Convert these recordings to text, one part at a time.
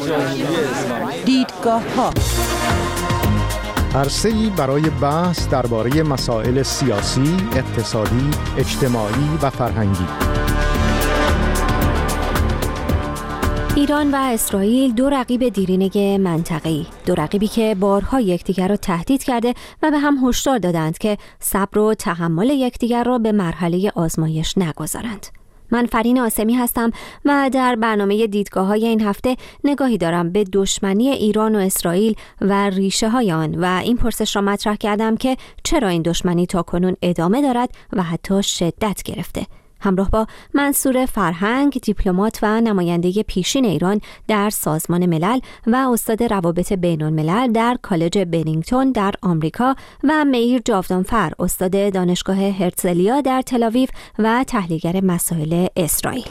دیدگاه‌ها عرصه‌ای برای بحث درباره مسائل سیاسی، اقتصادی، اجتماعی و فرهنگی. ایران و اسرائیل دو رقیب دیرینه منطقه‌ای، دو رقیبی که بارها یکدیگر را تهدید کرده و به هم هشدار دادند که صبر و تحمل یکدیگر را به مرحله آزمایش نگذارند. من فرین آسمی هستم و در برنامه دیدگاه‌های این هفته نگاهی دارم به دشمنی ایران و اسرائیل و ریشه‌های آن و این پرسش را مطرح کردم که چرا این دشمنی تاکنون ادامه دارد و حتی شدت گرفته. همراه با منصور فرهنگ، دیپلمات و نماینده پیشین ایران در سازمان ملل و استاد روابط بین‌الملل در کالج برینگتون در آمریکا و میر جاودانفر، استاد دانشگاه هرتزلیا در تل‌آویو و تحلیلگر مسائل اسرائیل.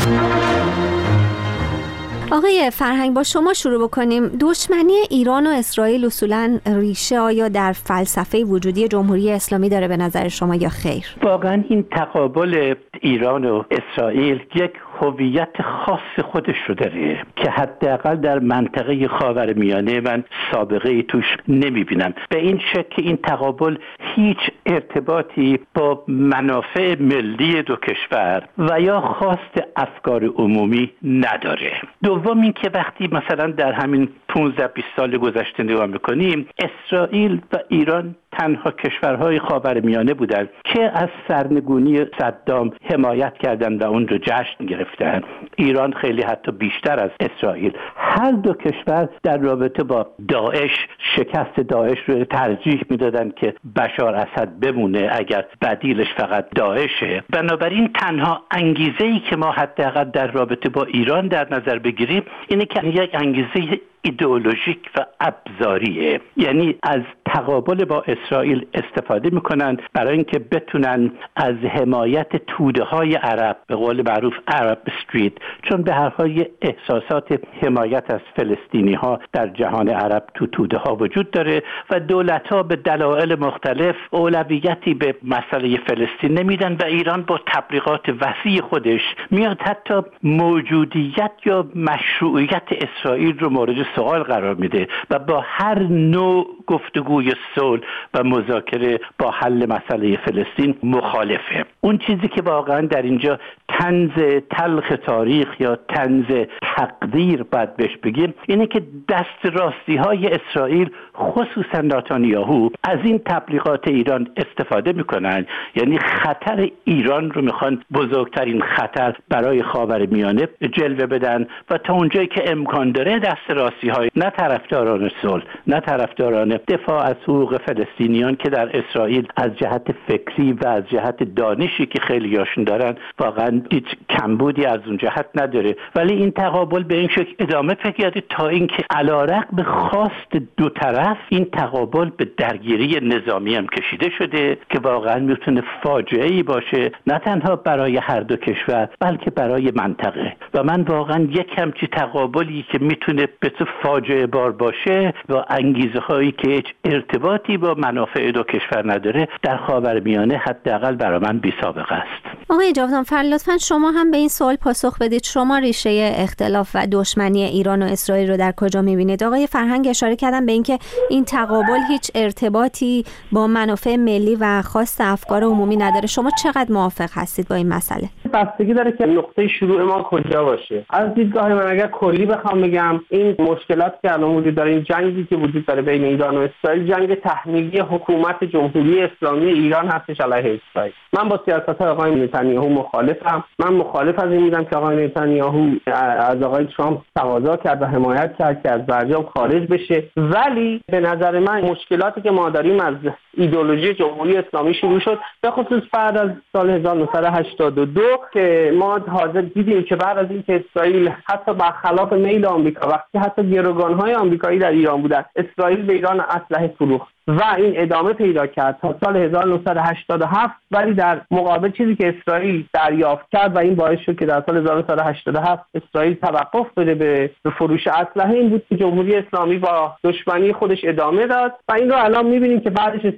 آقای فرهنگ، با شما شروع بکنیم. دشمنی ایران و اسرائیل اصولاً ریشه آیا در فلسفه وجودی جمهوری اسلامی داره به نظر شما یا خیر؟ واقعاً این تقابل ایران و اسرائیل یک هویت خاص خودش رو داره که حداقل در منطقه خاورمیانه من سابقه ای توش نمیبینم. به این شکل این تقابل هیچ ارتباطی با منافع ملی دو کشور و یا خواست افکار عمومی نداره. دوم این که وقتی مثلا در همین 15-20 سال گذشته نگاه میکنیم، اسرائیل و ایران تنها کشورهای خاورمیانه بودند که از سرنگونی صدام حمایت کردند و اون رو جشن گرفتند. ایران خیلی حتی بیشتر از اسرائیل. هر دو کشور در رابطه با داعش، شکست داعش رو ترجیح میدادند که بشار اسد بمونه اگر بدیلش فقط داعشه. بنابراین تنها انگیزه‌ای که ما حداقل در رابطه با ایران در نظر بگیریم اینه که یک انگیزه ایدئولوژیک و ابزاریه، یعنی از تقابل با اسرائیل استفاده میکنن برای اینکه بتونن از حمایت توده‌های عرب، به قول معروف عرب استریت، چون به هر حال احساسات حمایت از فلسطینی‌ها در جهان عرب تو توده‌ها وجود داره و دولت‌ها به دلایل مختلف اولویتی به مسئله فلسطین نمیدن و ایران با تبلیغات وسیع خودش میاد حتی موجودیت یا مشروعیت اسرائیل رو مورد سوال قرار میده و با هر نوع گفتگوی صلح و مذاکره با حل مسئله فلسطین مخالفه. اون چیزی که واقعا در اینجا طنز تلخ تاریخ یا طنز تقدیر باید بهش بگیم اینه که دست راستی های اسرائیل خصوصا نتانیاهو از این تبلیغات ایران استفاده میکنن، یعنی خطر ایران رو میخوان بزرگترین خطر برای خاورمیانه جلوه بدن و تا اونجایی که امکان داره دست راستی های نه طرفداران صلح نه طرفداران دفاع از حقوق فلسطینیان که در اسرائیل از جهت فکری و از جهت دانشی که خیلی هاشون دارن واقعا هیچ کمبودی از اون جهت نداره، ولی این تقابل به این شکل ادامه پیدا کرده تا اینکه علیرغم خواست دو طرف این تقابل به درگیری نظامی هم کشیده شده که واقعا میتونه فاجعه‌ای باشه نه تنها برای هر دو کشور بلکه برای منطقه. و من واقعا یک همچین تقابلی که میتونه به تو فاجعه بار باشه و انگیزه هایی که هیچ ارتباطی با منافع دو کشور نداره در خاورمیانه حداقل برای من بی سابقه است. آقای جاودانفر، لطفاً شما هم به این سوال پاسخ بدید. شما ریشه اختلاف و دشمنی ایران و اسرائیل رو در کجا می‌بینید؟ آقای فرهنگ اشاره کردن به اینکه این تقابل هیچ ارتباطی با منافع ملی و خواست افکار عمومی نداره. شما چقدر موافق هستید با این مسئله؟ بستگی داره که نقطه شروع ما کجا باشه. از دیدگاه من اگر کلی بخوام بگم، این مشکلاتی که الان وجود داره، این جنگی که وجود داره بین ایران و اسرائیل، جنگ تحمیلی حکومت جمهوری اسلامی ایران هستش علیه اسرائیل. من با سیاست آقای نتانیاهو مخالفم. من مخالف از این بودم که آقای نتانیاهو از آقای ترامپ تقاضا کرد و حمایت کرد که از برجام خارج بشه، ولی به نظر من مشکلاتی که ما داریم از ایدئولوژی جمهوری اسلامی شروع شد، به خصوص بعد از سال 1982 که ما حاضر دیدیم که بعد از اینکه اسرائیل حتی برخلاف میل آمریکا، وقتی حتی گروگان‌های آمریکایی در ایران بودن، اسرائیل به ایران اسلحه فروخت و این ادامه پیدا کرد تا سال 1987. ولی در مقابل چیزی که اسرائیل دریافت کرد و این باعث شد که در سال 1987 اسرائیل توقف بده به فروش اسلحه، این بود که جمهوری اسلامی با دشمنی خودش ادامه داد و این رو الان می‌بینیم که بعدش رسید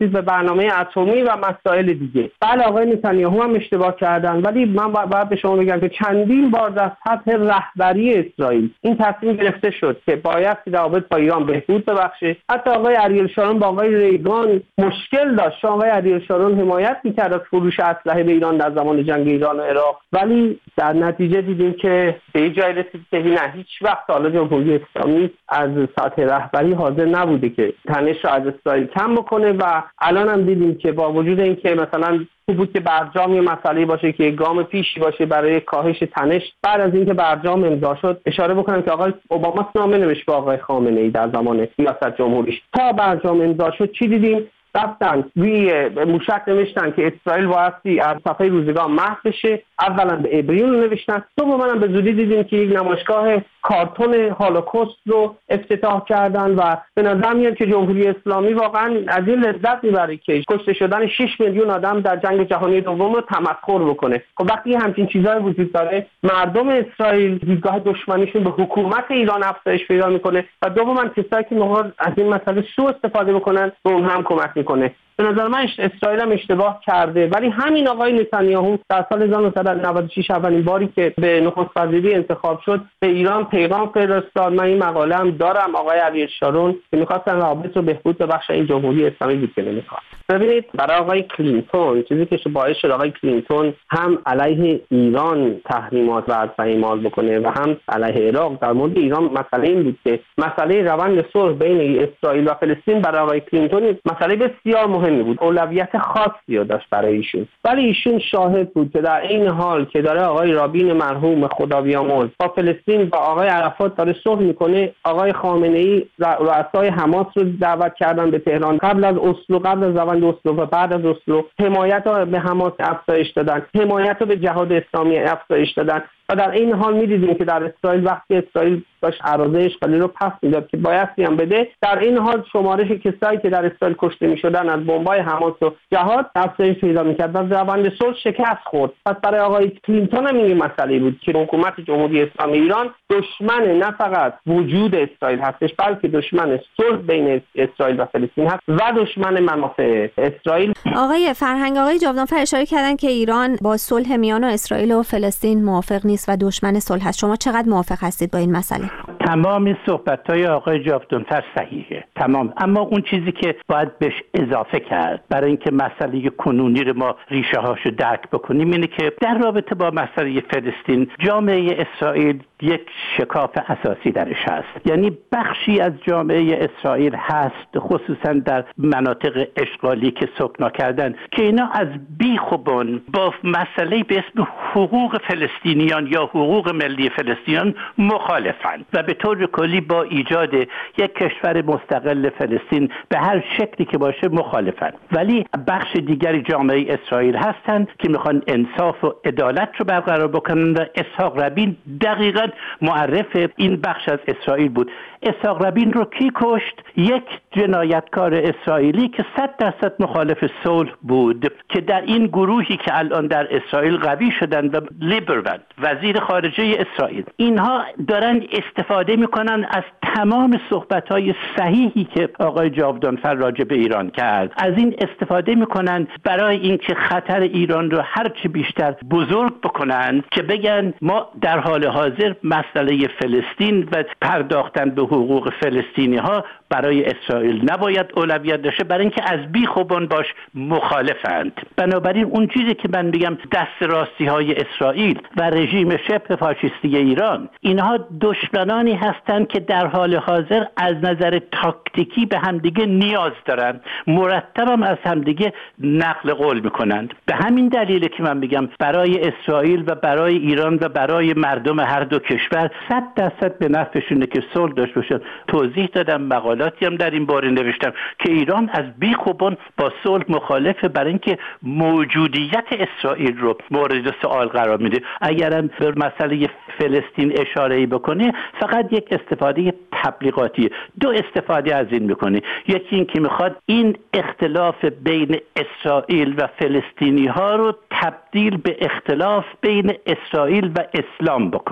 رسید به برنامه اتمی و مسائل دیگه. بله آقای نتانیاهو هم اشتباه کردن، ولی من باید به شما بگم که چندین بار در سطح رهبری اسرائیل این تصمیم گرفته شد که باید روابط با ایران بهبود ببخشه. حتی آقای اریل شارون با آقای ریگان مشکل داشت. آقای اریل شارون حمایت می‌کرد از فروش اسلحه به ایران در زمان جنگ ایران و عراق، ولی در نتیجه دیدیم که به جای رسید که نه، هیچ وقت حالا جمهوری اسلامی از سطح رهبری حاضر نبوده که تنش را از اسرائیل کم بکنه و الان هم دیدیم که با وجود اینکه مثلا بود که برجام یه مسئله باشه که گام پیشی باشه برای کاهش تنش، بعد از اینکه برجام امضا شد اشاره بکنم که آقای اوباما نامه نوشت به آقای خامنه‌ای در زمان ریاست جمهوریش. تا برجام امضا شد چی دیدیم؟ رفتن روی موشک نوشتن که اسرائیل بایستی از صفحه روزگار محو بشه. اولا به عبریون نوشتن، دوما هم به زودی دیدیم که یک نمایشگاه کارتون هولوکاست رو افتتاح کردن و به نظر میاد که جمهوری اسلامی واقعا از این لذت میبره که کشته شدن 6 میلیون آدم در جنگ جهانی دوم رو تمسخر بکنه. خب وقتی همچین چیزایی وجود داره، مردم اسرائیل دیدگاه دشمنیشون به حکومت ایران افزایش پیدا میکنه و دوما کسایی که میخوان از این مسئله سوء استفاده بکنن به اون هم کمک میکنه. به نظر من اسرائیل هم اشتباه کرده، ولی همین آقای نتانیاهو در سال 1996 اولین باری که به نخست وزیری انتخاب شد به ایران پیغام فرستاد. من این مقاله هم دارم، آقای اریل شارون که می‌خواستن روابط رو بهبود ببخشن، این جمهوری اسلامی بود که نمی‌خواست. ببینید برای آقای کلینتون چیزی که باعث شد آقای کلینتون هم علیه ایران تحریمات و اعمال بکنه و هم علیه عراق، در مورد ایران مسئله این بود که مسئله روند صلح بین اسرائیل و فلسطین برای آقای کلینتون مسئله بسیار مهمی بود، اولویت خاصی رو داشت برای ایشون. ولی ایشون شاهد بود که در این حال که داره آقای رابین مرحوم خدا بیامرز با فلسطین با آقای عرفات داره صلح میکنه، آقای خامنه‌ای رؤسای حماس رو دعوت کردن به تهران قبل از اسلو، قبل از روند اسلو و بعد از اسلو، حمایت رو به حماس افزایش دادن، حمایت رو به جهاد اسلامی افزایش دادن. و در این حال می‌دیدیم که در اسرائیل وقتی اسرائیل داشت اراده اشغالی رو پس میداد که بایستی هم بده، در این حال شمارش کسایی که در اسرائیل کشته می‌شدن از بمب‌های حماس و جهاد افزایش پیدا می‌کرد و روند صلح شکست خورد. پس برای آقای کلینتون هم این مسئله بود که حکومت جمهوری اسلامی ایران دشمن نه فقط وجود اسرائیل هستش، بلکه دشمن صلح بین اسرائیل و فلسطین هست و دشمن منافع اسرائیل. آقای فرهنگ، آقای جاودانفر اشاره کردن که ایران با صلح میان اسرائیل و فلسطین موافق نیست و دشمن صلح است. شما چقدر موافق هستید با این مسئله؟ تمام این صحبت‌های آقای جاودانفر صحیحه، تمام. اما اون چیزی که باید بهش اضافه کرد برای اینکه مسئله کنونی رو ما ریشه هاشو درک بکنیم اینه که در رابطه با مسئله فلسطین جامعه اسرائیل یک شکاف اساسی درش هست. یعنی بخشی از جامعه اسرائیل هست، خصوصا در مناطق اشغالی که سکنا کردن، که اینا از بیخ و بن با مسئله به اسم حقوق فلسطینیان یا حقوق ملی فلسطینیان مخالفند و به طور کلی با ایجاد یک کشور مستقل فلسطین به هر شکلی که باشه مخالفند. ولی بخش دیگری جامعه اسرائیل هستند که میخوان انصاف و عدالت رو برقرار بکنن و اسحاق ربین دقیقاً معرف این بخش از اسرائیل بود. اسحاق ربین رو کی کشت؟ یک جنایتکار اسرائیلی که 100% مخالف صلح بود، که در این گروهی که الان در اسرائیل قوی شدن و لیبروند وزیر خارجه اسرائیل، اینها دارن استفاده میکنن از تمام صحبت‌های صحیحی که آقای جاودانفر راجع به ایران کرد، از این استفاده میکنن برای اینکه خطر ایران رو هر چه بیشتر بزرگ بکنن، که بگن ما در حال حاضر مسئله فلسطین و پرداختن به حقوق فلسطینی ها برای اسرائیل نباید اولویت داشته، برای اینکه از بیخ و بن باش مخالفند. بنابراین اون چیزی که من میگم دست راستی های اسرائیل و رژیم شبه فاشیستی ایران، اینها دشمنانی هستند که در حال حاضر از نظر تاکتیکی به همدیگه نیاز دارن، مرتبم از همدیگه نقل قول میکنند. به همین دلیله که من میگم برای اسرائیل و برای ایران و برای مردم هر دو کشور 100% به نفعشونه که صلح داشته باشن. توضیح دادم، مقالاتی هم در این باره نوشتم که ایران از بیخ و بن با صلح مخالفه، برای اینکه موجودیت اسرائیل رو مورد سوال قرار میده. اگرم به مسئله فلسطین اشاره‌ای بکنه فقط یک استفاده تبلیغاتی، دو استفاده از این میکنه. یکی این که میخواد این اختلاف بین اسرائیل و فلسطینی ها رو تبدیل به اختلاف بین اسرائیل و اسلام بکنه.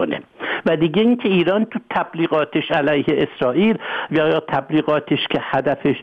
و دیگه اینکه ایران تو تبلیغاتش علیه اسرائیل یا تبلیغاتش که هدفش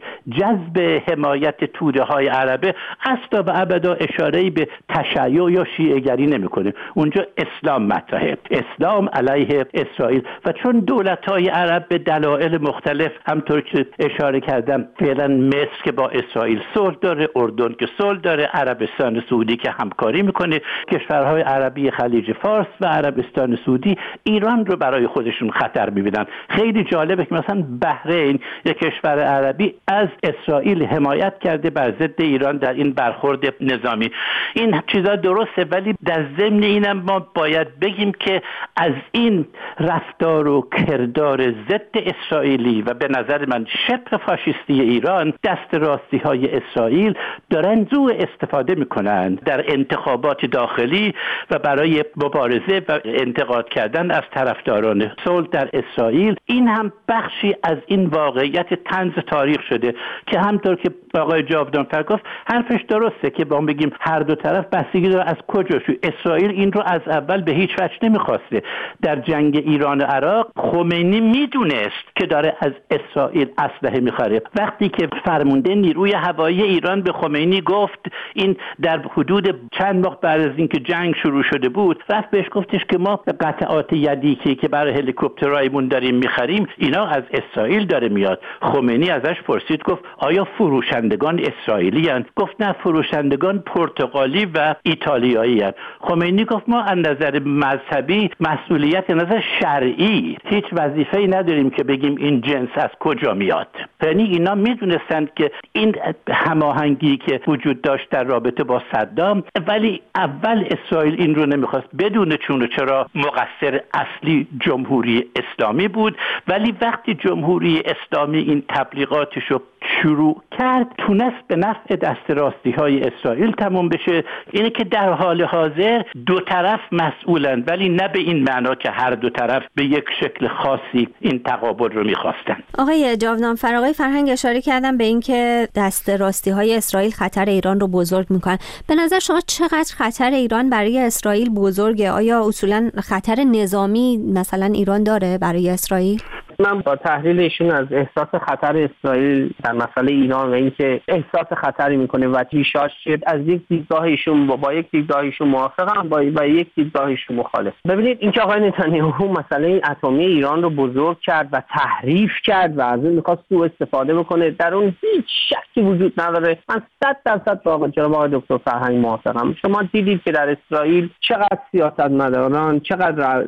جذب حمایت توده های عربه اصلا و ابدا اشاره‌ای به تشیع یا شیعه گری نمیکنه. اونجا اسلام مطرحه، اسلام علیه اسرائیل. و چون دولت‌های عرب به دلایل مختلف همطور که اشاره کردم فعلا مصر که با اسرائیل صلح داره، اردن که صلح داره، عربستان سعودی که همکاری میکنه، کشورهای عربی خلیج فارس و عربستان سعودی ایران رو برای خودشون خطر میبینن. خیلی جالبه که مثلا بحرین یک کشور عربی از اسرائیل حمایت کرده بر ضد ایران در این برخورد نظامی. این چیزا درسته، ولی در ضمن اینم ما باید بگیم که از این رفتار و کردار ضد اسرائیلی و به نظر من شبه فاشیستی ایران، دست راستی های اسرائیل دارن زو استفاده میکنن در انتخابات داخلی و برای مبارزه و انتقاد کردن از طرفداران صلح در اسرائیل. این هم بخشی از این واقعیت طنز تاریخ شده که همطور که آقای جاودانفر گفت حرفش درسته که با بگیم هر دو طرف بستگی داره از کجا شو. اسرائیل این رو از اول به هیچ وجه نمیخواسته. در جنگ ایران و عراق خمینی میدونست که داره از اسرائیل اسلحه میخره. وقتی که فرمانده نیروی هوایی ایران به خمینی گفت، این در حدود چند ماه بعد از اینکه جنگ شروع شده بود، رفت بهش گفتش که ما قطعات یدی که برای هلیکوپترایمون داریم میخریم اینا از اسرائیل داره میاد. خمینی ازش پرسید، گفت آیا فروشندگان اسرائیلی هستند؟ گفت نه، فروشندگان پرتغالی و ایتالیایی هستند. خمینی گفت ما از نظر مذهبی مسئولیت از نظر شرعی هیچ وظیفه‌ای نداریم که بگیم این جنس از کجا میاد. یعنی اینا میدونستند که این هماهنگی که وجود داشت در رابطه با صدام، ولی اول اسرائیل این رو نمیخواست. بدون چون و چرا مقصر اصلی جمهوری اسلامی بود، ولی وقتی جمهوری اسلامی این تبلیغاتش رو شروع کرد تونست به نفع دست راستی های اسرائیل تمام بشه. اینه که در حال حاضر دو طرف مسئولن، ولی نه به این معنا که هر دو طرف به یک شکل خاصی این تقابل رو میخواستن. آقای جاودانفر، آقای فرهنگ اشاره کردن به این که دست راستی های اسرائیل خطر ایران رو بزرگ میکنن. به نظر شما چقدر خطر ایران برای اسرائیل بزرگه؟ آیا اصولا خطر نظامی مثلا ایران داره برای اسرائیل؟ من با تحلیل ایشون از احساس خطر اسرائیل در مسئله ایران و اینکه احساس خطری میکنه و ریشاش از یک دیدگاه ایشون با یک دیدگاه ایشون موافقم، با یک دیدگاه ایشون مخالف. ببینید اینکه آقای نتانیاهو مسئله اتمی ایران رو بزرگ کرد و تحریف کرد و از این می‌خواست سوء استفاده بکنه، در اون هیچ شکی وجود نداره. من 100% با جناب آقای دکتر فرهنگ موافقم. شما دیدید که در اسرائیل چقدر سیاستمداران، چقدر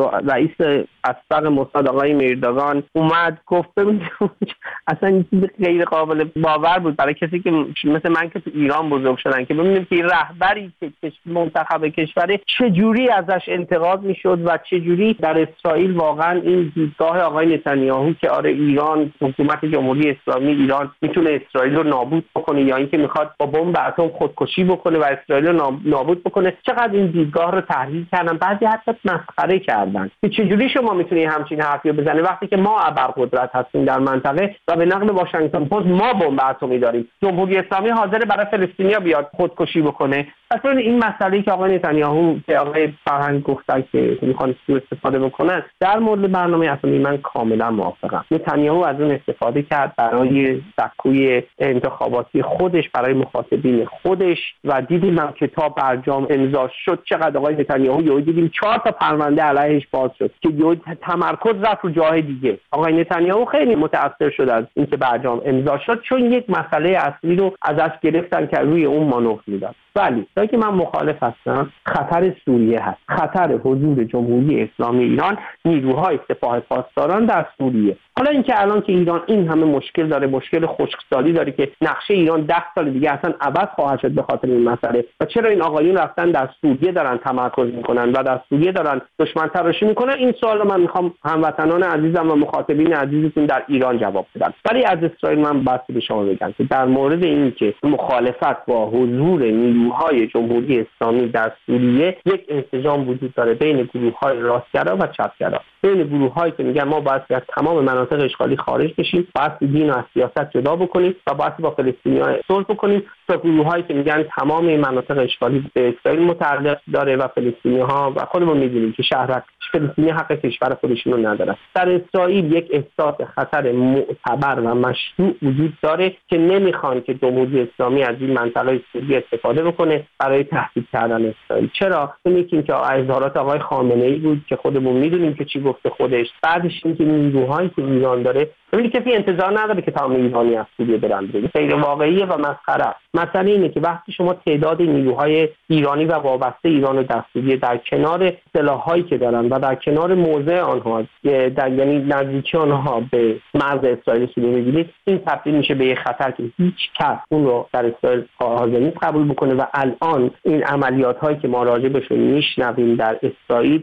رئیس اسبق موساد آقای میرداگان اومد گفت، ببینید اصلا این چیز غیر قابل باور بود برای کسی که مثل من که تو ایران بزرگ شدن، که ببینیم که رهبری که منتخب کشوره چجوری ازش انتقاد میشد و چجوری در اسرائیل واقعا این دیدگاه آقای نتانیاهو که آره ایران، حکومت جمهوری اسلامی ایران میتونه اسرائیل رو نابود بکنه یا اینکه میخواد با بمب اتم خودکشی بکنه و اسرائیل رو نابود بکنه، چقدر این دیدگاه رو تحلیل کردن، بعضی حتی مسخره کردن که چجوری شما میتونی همچین حرفی رو بزنی وقتی که ما ابرقدرت هستیم در منطقه و به نقل واشنگتن پست ما بمب اتمی داریم. جمهوری اسلامی حاضر برای فلسطینیا بیاد خودکشی بکنه. اصلا این مسئله‌ای که آقای نتانیاهو که آقای فرهنگ گفتن که میخوان سوء استفاده بکنن در مورد برنامه اتمی، من کاملا موافقم. نتانیاهو از اون استفاده کرد برای سکوی انتخاباتی خودش، برای مخاطبین خودش و دیدیم هم کتاب برجام امضا شد چقدر آقای نتانیاهو دیدیم 4 تا پرونده علیهش باز شد که تمرکز رفت رو جای دیگه. آقای نتانیاهو خیلی متأثر شد از اینکه برجام امضا شد، چون یک مسئله اصلی رو ازش گرفتن که روی اون مانور میداد. ولی تا که من مخالف هستم، خطر سوریه هست، خطر حضور جمهوری اسلامی ایران، نیروهای سپاه پاسداران در سوریه. حالا اینکه الان که ایران این همه مشکل داره، مشکل خشکسالی داره که نقشه ایران 10 سال دیگه اصلا عوض خواهد شد به خاطر این مسئله، و چرا این آقایون رفتن در سوریه دارن تمرکز میکنن و در سوریه دارن دشمن تراشی میکنن، این سوال رو من میخوام هموطنان عزیزم و مخاطبین عزیزتون در ایران جواب بدم. ولی از اسرائیل من بحثی به شما بگم که در مورد این که مخالفت با حضور نیروهای جمهوری اسلامی در سوریه یک انسجام وجود داره بین گروه‌های راستگرا و چپگرا، بین گروه‌هایی که میگن ما باید از تمام مناطق اشغالی خارج بشیم، باید دین و از سیاست جدا بکنیم و باید با فلسطینی‌ها صلح بکنیم، تا گروه‌هایی که میگن تمام مناطق اشغالی به اسرائیل متعلق داره و فلسطینی‌ها و خودمون می‌دونیم که فلسطینی حق کشور خودشون رو ندارن. در اسرائیل یک احساس خطر معتبر و مشروع وجود داره که نمیخوان که جمهوری اسلامی از این منطقه سوریه استفاده بکنه برای تهدید کردن اسرائیل. چرا؟ اینکه اظهارات آقای خامنه‌ای بود که خودمون میدونیم که چی گفته خودش. بعدش اینکه نیروهایی که ایران داره، ببینید کسی انتظار نداره که تمام ایرانی از سوریه برن بیرون. غیر واقعیه و مسخره. مسئله اینه که وقتی شما تعداد نیروهای ایرانی و وابسته ایران و در سوریه در کنار سلاح‌هایی که دارن و در کنار موضع آنها یعنی نزدیکی آنها به مرز اسرائیل سوریه می‌بینید، این تبدیل میشه به یک خطر که هیچ کس اون رو در اسرائیل حاضر نیست قبول بکنه و الان این عملیات‌هایی که ما راجعشون میشنویم در اسرائیل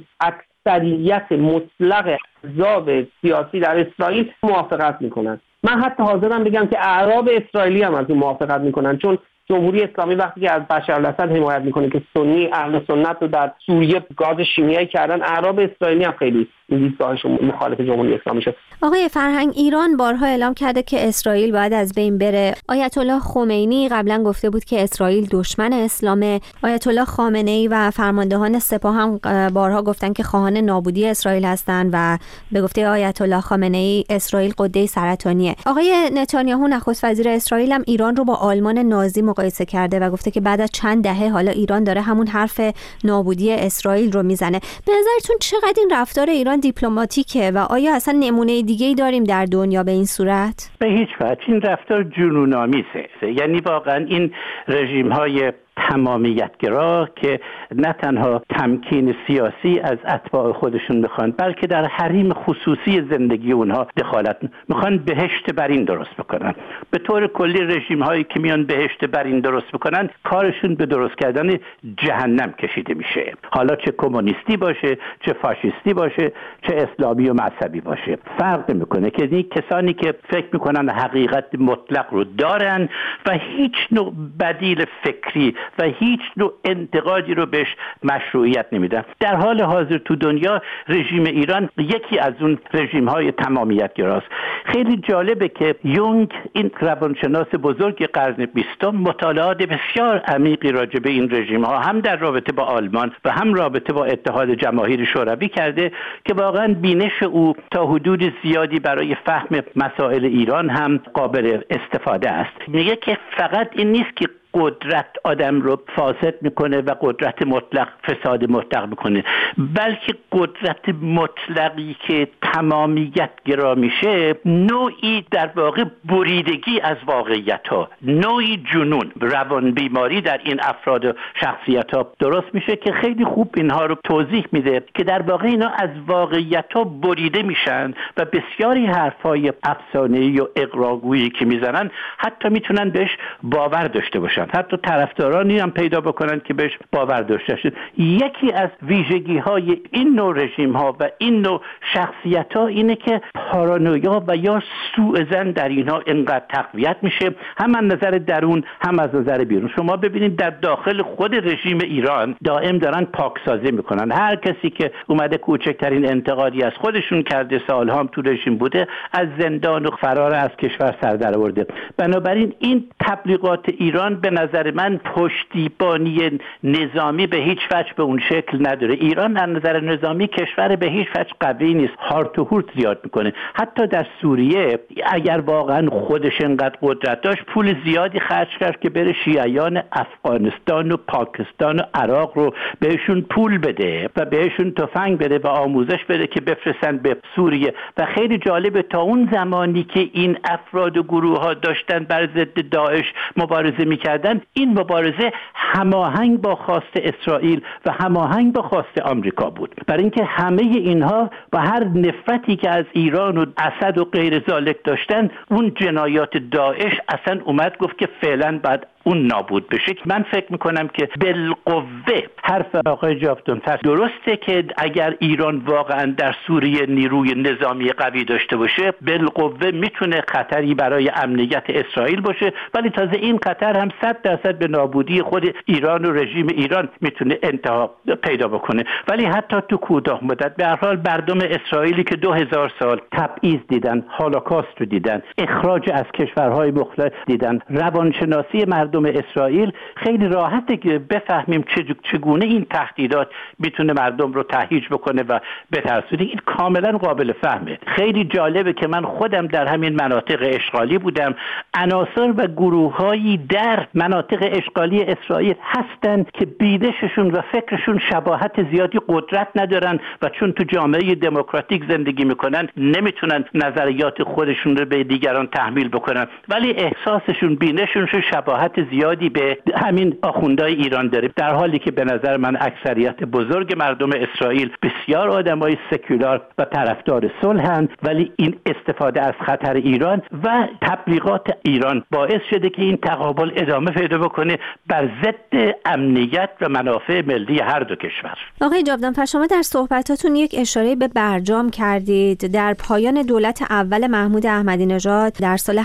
اکثریت مطلق احزاب سیاسی در اسرائیل موافقت میکنن. من حتی حاضرم بگم که اعراب اسرائیلی هم از این موافقت میکنن، چون جمهوری اسلامی وقتی که از بشار الاسد حمایت میکنه که سنی اهل سنت رو در سوریه گاز شیمیایی کردن، اعراب اسرائیلی هم خیلی دیدگاهشون مخالف جمهوری اسلامی شد. آقای فرهنگ، ایران بارها اعلام کرده که اسرائیل باید از بین بره. آیت الله خمینی قبلا گفته بود که اسرائیل دشمن اسلامه. آیت الله خامنه‌ای و فرماندهان سپاه هم بارها گفتن که خواهان نابودی اسرائیل هستند و به گفته آیت الله خامنه‌ای اسرائیل غده سرطانیه. آقای نتانیاهو نخست وزیر اسرائیل هم ایران رو با آلمان نازی مقایسه کرده و گفته که بعد از چند دهه حالا ایران داره همون حرف نابودی اسرائیل رو میزنه. به نظرتون چقدر این رفتار ایران دیپلماتیکه و آیا اصلا نمونه دیگه‌ای داریم در دنیا به این صورت؟ به هیچ وجه. این رفتار جنون‌آمیزه. یعنی واقعا این رژیم‌های تمامیتگرا که نه تنها تمکین سیاسی از اتباع خودشون میخوان، بلکه در حریم خصوصی زندگی اونها دخالت میخوان، بهشت برین درست بکنن. به طور کلی رژیم هایی که میان بهشت برین درست بکنن، کارشون به درست کردن جهنم کشیده میشه، حالا چه کمونیستی باشه، چه فاشیستی باشه، چه اسلامی و مذهبی باشه، فرق نمیکنه. که این کسانی که فکر میکنن حقیقت مطلق رو دارن و هیچ نوع بدیل فکری و هیچ نوع انتقادی رو بهش مشروعیت نمیدن. در حال حاضر تو دنیا رژیم ایران یکی از اون رژیم‌های تمامیت‌گراست. خیلی جالبه که یونگ، این روانشناس بزرگ قرن 20، مطالعات بسیار عمیقی راجع به این رژیم‌ها هم در رابطه با آلمان و هم رابطه با اتحاد جماهیر شوروی کرده که واقعا بینش او تا حدود زیادی برای فهم مسائل ایران هم قابل استفاده است. میگه که فقط این نیست که قدرت آدم رو فاسد میکنه و قدرت مطلق فساد مطلق میکنه، بلکه قدرت مطلقی که تمامیت گرا میشه نوعی در واقع بریدگی از واقعیت ها، نوعی جنون، روان بیماری در این افراد و شخصیت ها درست میشه که خیلی خوب اینها رو توضیح میده که در واقع اینا از واقعیت ها بریده میشن و بسیاری حرفای افسانه‌ای و اغراق‌گویی که میزنن حتی میتونن بهش باور داشته باشن، حتی طرفدارانی هم پیدا بکنن که بهش باور داشته باشن. یکی از ویژگی‌های این نوع رژیم‌ها و این نوع شخصیت‌ها اینه که پارانویا و یا سوء ظن در اینها اینقدر تقویت میشه، هم از نظر درون هم از نظر بیرون. شما ببینید در داخل خود رژیم ایران دائم دارن پاکسازی میکنن. هر کسی که اومده کوچکترین انتقادی از خودشون کرده، سالها هم تو رژیم بوده، از زندان و فرار از کشور سر در آورده. بنابراین این تبلیغات ایران به نظر من پشتیبانی نظامی به هیچ وجه به اون شکل نداره. ایران از نظر نظامی کشور به هیچ وجه قوی نیست، هارت و هورت زیاد میکنه. حتی در سوریه اگر واقعا خودش انقدر قدرت داشت، پول زیادی خرج کرد که بره شیعیان افغانستان و پاکستان و عراق رو بهشون پول بده و بهشون تفنگ بده و آموزش بده که بفرستن به سوریه. و خیلی جالبه تا اون زمانی که این افراد و گروه ها داشتن بر ضد داعش مبارزه میکردن، این مبارزه هماهنگ با خواست اسرائیل و هماهنگ با خواست آمریکا بود. برای اینکه همه اینها با هر نفرتی که از ایران و اسد و غیر ذالک داشتن، اون جنایات داعش اصلا اومد گفت که فعلا بعد اون نابود بشه. من فکر میکنم که بالقوه حرف آقای جاودانفر درسته که اگر ایران واقعا در سوریه نیروی نظامی قوی داشته باشه، بالقوه میتونه خطری برای امنیت اسرائیل باشه، ولی تازه این خطر هم 100% به نابودی خود ایران و رژیم ایران میتونه انتها پیدا بکنه. ولی حتی تو کوتاه مدت به هر حال مردم اسرائیلی که 2000 سال تبعیض دیدن، هولوکاست رو دیدن، اخراج از کشورهای مختلف دیدن، روانشناسی مردم مردم اسرائیل خیلی راحته که بفهمیم چگونه این تهدیدات میتونه مردم رو تهییج بکنه و بترسونه. این کاملا قابل فهمه. خیلی جالبه که من خودم در همین مناطق اشغالی بودم. عناصر و گروه‌هایی در مناطق اشغالی اسرائیل هستند که بینششون و فکرشون شباهت زیادی قدرت ندارن و چون تو جامعه دموکراتیک زندگی میکنن نمیتونن نظریات خودشون رو به دیگران تحمیل بکنن، ولی احساسشون بینششون شباهت زیادی به همین آخوندهای ایران داره، در حالی که به نظر من اکثریت بزرگ مردم اسرائیل بسیار آدمای سکولار و طرفدار صلحن، ولی این استفاده از خطر ایران و تبلیغات ایران باعث شده که این تقابل ادامه پیدا بکنه بر ضد امنیت و منافع ملی هر دو کشور. آقای جاودانفر، شما در صحبتاتون یک اشاره به برجام کردید. در پایان دولت اول محمود احمدی نژاد در سال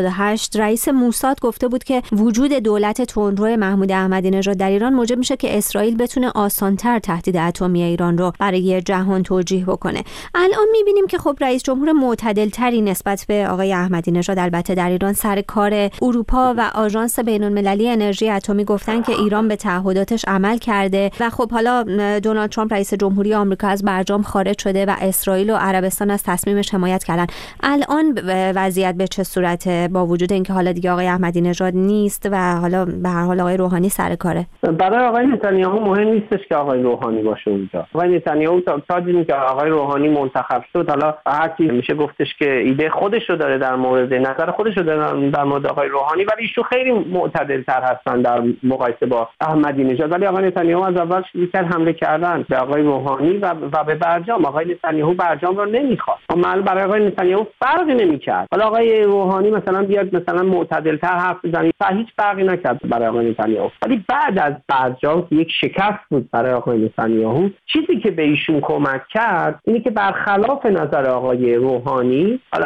88 رئیس موساد گفته بود که وجود دولت تندرو محمود احمدی نژاد در ایران موجب میشه که اسرائیل بتونه آسان‌تر تهدید اتمی ایران رو برای جهان توجیه بکنه. الان میبینیم که خب رئیس جمهور معتدل‌تری نسبت به آقای احمدی نژاد البته در ایران سر کار. اروپا و آژانس بین‌المللی انرژی اتمی گفتن که ایران به تعهداتش عمل کرده و خب حالا دونالد ترامپ رئیس جمهوری آمریکا از برجام خارج شده و اسرائیل و عربستان از تصمیمش حمایت کردن. الان وضعیت به چه صورته با وجود اینکه حالا دیگه آقای احمدی نژاد نیست و حالا به هر حال آقای روحانی سر کاره؟ برای آقای نتانیاهو مهم نیستش که آقای روحانی باشه اونجا. آقای نتانیاهو تا دیدیم که آقای روحانی منتخب شد، حالا هر کی میشه گفتش که ایده خودش رو داره در مورد نظر خودش رو داره در مورد آقای روحانی، ولی ایشون خیلی معتدل‌تر هستن در مقایسه با احمدی نژاد. ولی آقای نتانیاهو از اول شروع کرد حمله کردن به آقای روحانی و به برجام. آقای نتانیاهو برجام رو نمیخواد. اما برای آقای نتانیاهو فرقی نمیکرد. حالا آقای روحانی مثلا بیاد مثلا معتدل‌تر حرف بزنه، هیچ فرقی نکرد برای آقای نتانیاهو. ولی بعد از برجام یک شکست بود برای آقای نتانیاهو. چیزی که به ایشون کمک کرد اینه که برخلاف نظر آقای روحانی، حالا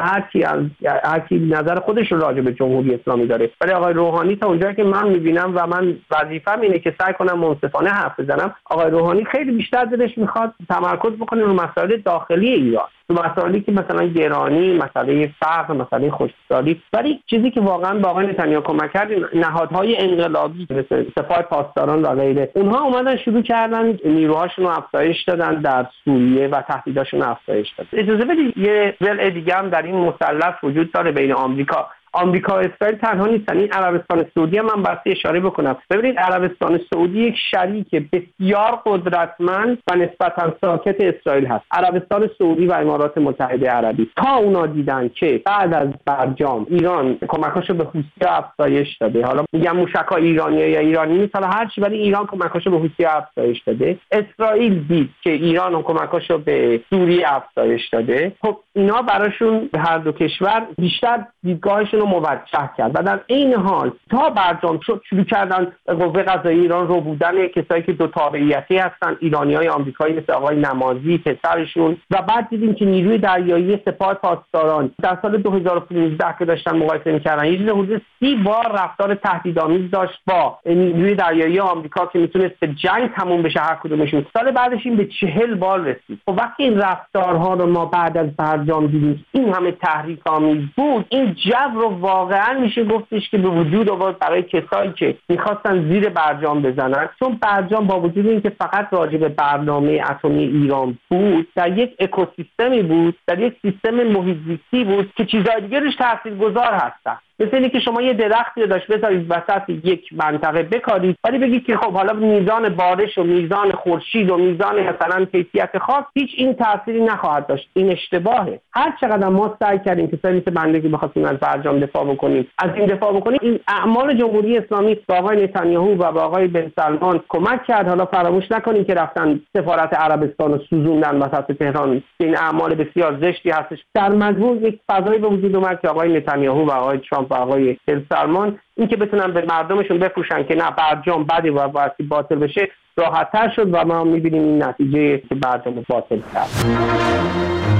هر کی نظر خودش رو راجع به جمهوری اسلامی داره، ولی آقای روحانی تا اونجایی که من میبینم و من وظیفه‌م اینه که سعی کنم منصفانه حرف بزنم، آقای روحانی خیلی بیشتر دلش میخواد تمرکز بکنه رو مسائل داخلی ایران، تو مسائلی که مثلا گرانی، مسئله فقر، مسئله خشکسالی. ولی چیزی که واقعا با آقای نتانیاهو کمک کرد نهادهای انقلابی مثل سپاه پاسداران و غیره، اونها اومدن شروع کردن نیروهاشون رو افزایش دادن در سوریه و تهدیداشون رو افزایش دادن. اجازه بدید یه ضلع دیگه هم در این مثلث وجود داره بین آمریکا و اسرائیل تنها نیستن. این عربستان سعودی هم من بسته اشاره بکنم. ببینید عربستان سعودی یک شریک بسیار قدرتمند و نسبتاً ساکت اسرائیل هست. عربستان سعودی و امارات متحده عربی تا اونا دیدن که بعد از برجام ایران کمکاشو به حوثی افزایش داده، حالا میگم موشک‌های ایرانی یا ایرانی نیست، حالا هر چی، ولی ایران کمکاشو به حوثی افزایش داده. اسرائیل دید که ایران کمکاشو به سوریه افزایش داده. خب اینا براشون هر دو کشور بیشتر دیدگاهشون موجه کرد و در این حال تا برجام شد شروع کردن قوه قضاییه ایران رو بودن کسایی که دو تابعیتی هستن، ایرانیای آمریکایی مثل آقای نمازی پسرشون، و بعد دیدیم که نیروی دریایی سپاه پاسداران در سال 2015 که داشتن مقایسه می‌کردن یه چیز حدود 30 بار رفتار تهدیدآمیز داشت با نیروی دریایی آمریکا که میتونست به جنگ تموم بشه هر کدومشون. سال بعدش این به 40 بار رسید. خب وقتی این رفتارها رو ما بعد از برجام دیدیم این همه تحریک‌آمیز بود، این جو رو واقعا میشه گفتش که به وجود آورد برای کسایی که میخواستن زیر برجام بزنن، چون برجام با وجود اینکه فقط راجع به برنامه اتمی ایران بود، در یک اکوسیستمی بود، در یک سیستم محیط زیستی بود که چیزهای دیگه روش تاثیرگذار هستن. مثل اینکه که شما یه درختی رو داشت بذارید وسط یک منطقه بکارید، ولی بگید که خب حالا میزان بارش و میزان خورشید و میزان مثلا کیفیت خاص هیچ این تأثیری نخواهد داشت. این اشتباهه. هر چقدر ما سعی کردیم که مثل بنده که بخواستیم از برجام دفاع بکنیم، از این دفاع بکنیم، این اعمال جمهوری اسلامی با آقای نتانیاهو و با آقای بن سلمان کمک کرد. حالا فراموش نکنیم که رفتن سفارت عربستان رو سوزوندن وسط تهران. این اعمال بسیار زشتی هستش. در مجموع یک فضایی به وجود اومد که آقای نتانیاهو و آقای ترامپ و آقای بن سلمان این که بتونن به مردمشون بفروشن که نه برجام بده و باید باطل بشه راحت‌تر شد و ما می‌بینیم این نتیجه که برجام باطل کرد.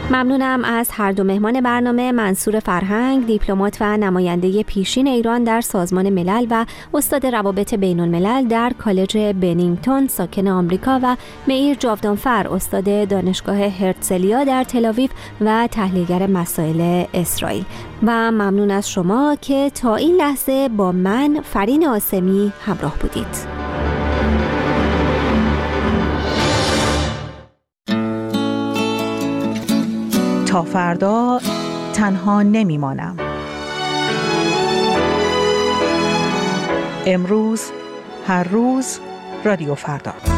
ممنونم از هر دو مهمان برنامه، منصور فرهنگ، دیپلمات و نماینده پیشین ایران در سازمان ملل و استاد روابط بین الملل در کالج بنینگتون ساکن آمریکا، و معیر جاودانفر، استاد دانشگاه هرتزلیا در تل‌آویو و تحلیلگر مسائل اسرائیل. و ممنون از شما که تا این لحظه با من فرین آسمی همراه بودید. تا فردا تنها نمیمانم. امروز، هر روز، رادیو فردا.